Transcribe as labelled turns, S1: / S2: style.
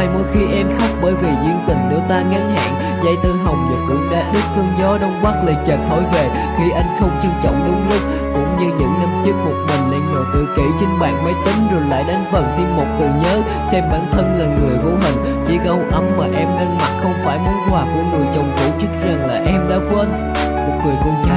S1: vai mỗi khi em khóc, bởi vì duyên tình đôi ta ngắn hạn. Dây tơ hồng giờ cũng đã đứt, cơn gió đông bắc lại chợt thổi về, khi anh không trân trọng đúng lúc. Cũng như những năm trước một mình lại ngồi tự kỷ trên bàn máy tính, rồi lại đánh vần thêm một từ nhớ, xem bản thân là người vô hình. Chỉ câu ấm mà em ngăn mặt không phải món quà của người chồng cũ, chắc rằng là em đã quên một người con trai